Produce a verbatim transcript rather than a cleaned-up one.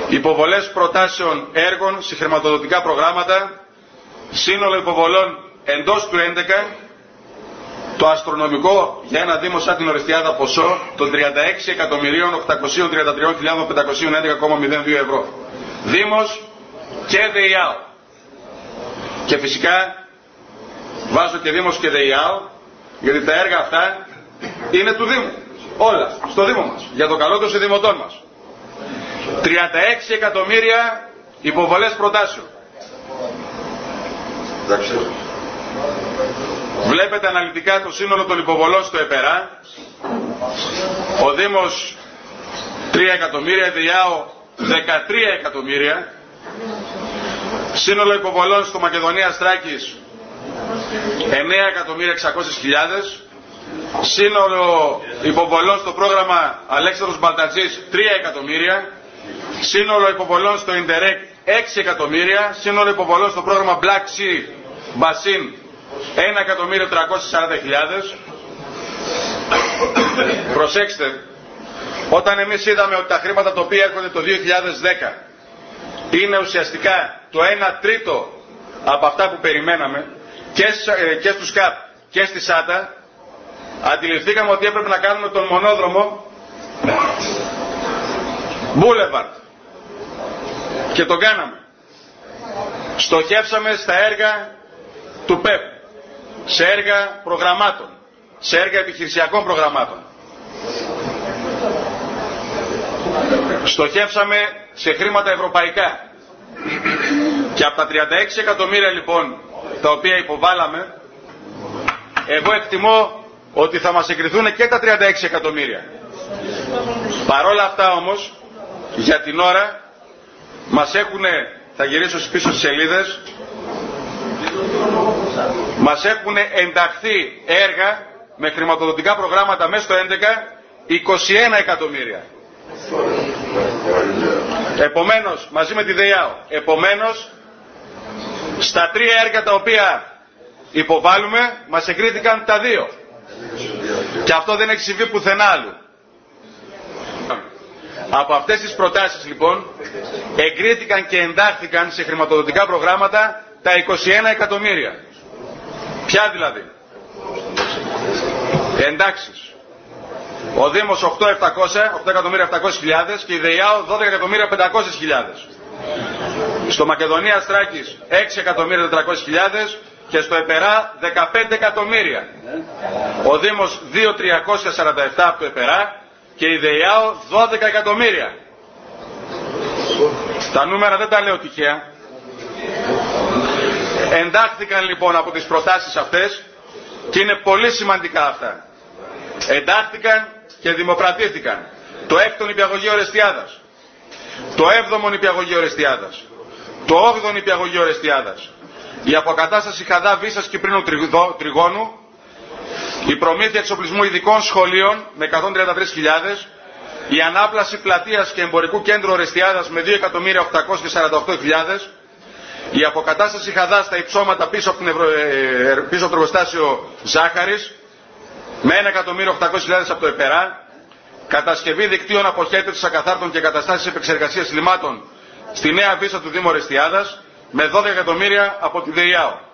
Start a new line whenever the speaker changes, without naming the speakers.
υποβολές προτάσεων έργων σε χρηματοδοτικά προγράμματα, σύνολο υποβολών εντός του έντεκα, το αστρονομικό για ένα δήμο σαν την Ορεστιάδα ποσό των τριάντα έξι εκατομμυρίων οκτακόσιες τριάντα τρεις χιλιάδες πεντακόσιες έντεκα κόμμα μηδέν δύο ευρώ. Δήμος και ΔΕΙΑΟ. Και φυσικά βάζω και Δήμος και ΔΕΙΑΟ, γιατί τα έργα αυτά είναι του Δήμου. Όλα στο Δήμο μας, για το καλό των συνδημοτών μας. τριάντα έξι εκατομμύρια υποβολές προτάσεων. Βλέπετε αναλυτικά το σύνολο των υποβολών στο ΕΠΕΡΑ. Ο Δήμος τρία εκατομμύρια, η ΔΕΙΑΟ δεκατρία εκατομμύρια. Σύνολο υποβολών στο Μακεδονία Στράκης εννέα εκατομμύρια εξακόσιες χιλιάδες. Σύνολο υποβολών στο πρόγραμμα Αλέξανδρος Μπαλτατζής τρία εκατομμύρια. Σύνολο υποβολών στο Ιντερεκ έξι εκατομμύρια. Σύνολο υποβολών στο πρόγραμμα Black Sea Basin ένα εκατομμύριο τριακόσιες σαράντα χιλιάδες. Προσέξτε, όταν εμείς είδαμε ότι τα χρήματα τα οποία έρχονται το δύο χιλιάδες δέκα είναι ουσιαστικά το ένα τρίτο από αυτά που περιμέναμε και, και στους ΚΑΠ και στη ΣΑΤΑ, αντιληφθήκαμε ότι έπρεπε να κάνουμε τον μονόδρομο Boulevard. Και το κάναμε. Στοχεύσαμε στα έργα του ΠΕΠ, σε έργα προγραμμάτων, σε έργα επιχειρησιακών προγραμμάτων. Στοχεύσαμε σε χρήματα ευρωπαϊκά. Και από τα τριάντα έξι εκατομμύρια λοιπόν τα οποία υποβάλαμε, εγώ εκτιμώ ότι θα μας εγκριθούν και τα τριάντα έξι εκατομμύρια. Παρόλα αυτά όμως, για την ώρα, μας έχουν, θα γυρίσω πίσω στις σελίδες, μας έχουν ενταχθεί έργα με χρηματοδοτικά προγράμματα μέσα στο έντεκα είκοσι ένα εκατομμύρια. Επομένως, μαζί με τη ΔΕΙΑΟ, επομένως, στα τρία έργα τα οποία υποβάλλουμε, μας εγκρίθηκαν τα δύο. Και αυτό δεν έχει συμβεί πουθενά άλλου. Από αυτές τις προτάσεις λοιπόν, εγκρίθηκαν και εντάχθηκαν σε χρηματοδοτικά προγράμματα τα είκοσι ένα εκατομμύρια. Ποια δηλαδή? Εντάξεις. Ο Δήμος οκτώ εκατομμύρια επτακόσιες χιλιάδες και η ΔΕΙΑΟ δώδεκα εκατομμύρια πεντακόσιες χιλιάδες. Στο Μακεδονία Στράκης έξι εκατομμύρια τετρακόσιες χιλιάδες και στο ΕΠΕΡΑ δεκαπέντε εκατομμύρια. Ο Δήμος δύο χιλιάδες τριακόσια σαράντα επτά από το ΕΠΕΡΑ και η ΔΕΙΑΟ δώδεκα εκατομμύρια. Τα νούμερα δεν τα λέω τυχαία. Εντάχθηκαν λοιπόν από τις προτάσεις αυτές και είναι πολύ σημαντικά αυτά. Εντάχθηκαν και δημοπρατήθηκαν το έκτο νηπιαγωγείο Ορεστιάδας, το έβδομο νηπιαγωγείο Ορεστιάδας, το όγδοο νηπιαγωγείο Ορεστιάδας, η αποκατάσταση Χαδά Βίσας Κυπρίνου Τριγώνου, η προμήθεια εξοπλισμού ειδικών σχολείων με εκατόν τριάντα τρεις χιλιάδες, η ανάπλαση πλατείας και εμπορικού κέντρου Ορεστιάδας με δύο εκατομμύρια οκτακόσιες σαράντα οκτώ χιλιάδες, η αποκατάσταση Χαδά στα υψώματα πίσω από, την Ευρω... πίσω από το εργοστάσιο Ζάχαρης με ένα εκατομμύριο οκτακόσιες χιλιάδες από το ΕΠΕΡΑ, κατασκευή δικτύων αποχέτευσης ακαθάρτων και καταστάσεις επεξεργασίας λιμάτων στη νέα βίσσα του Δήμου Ορεστιάδας με δώδεκα εκατομμύρια από τη ΔΕΙΑΟ.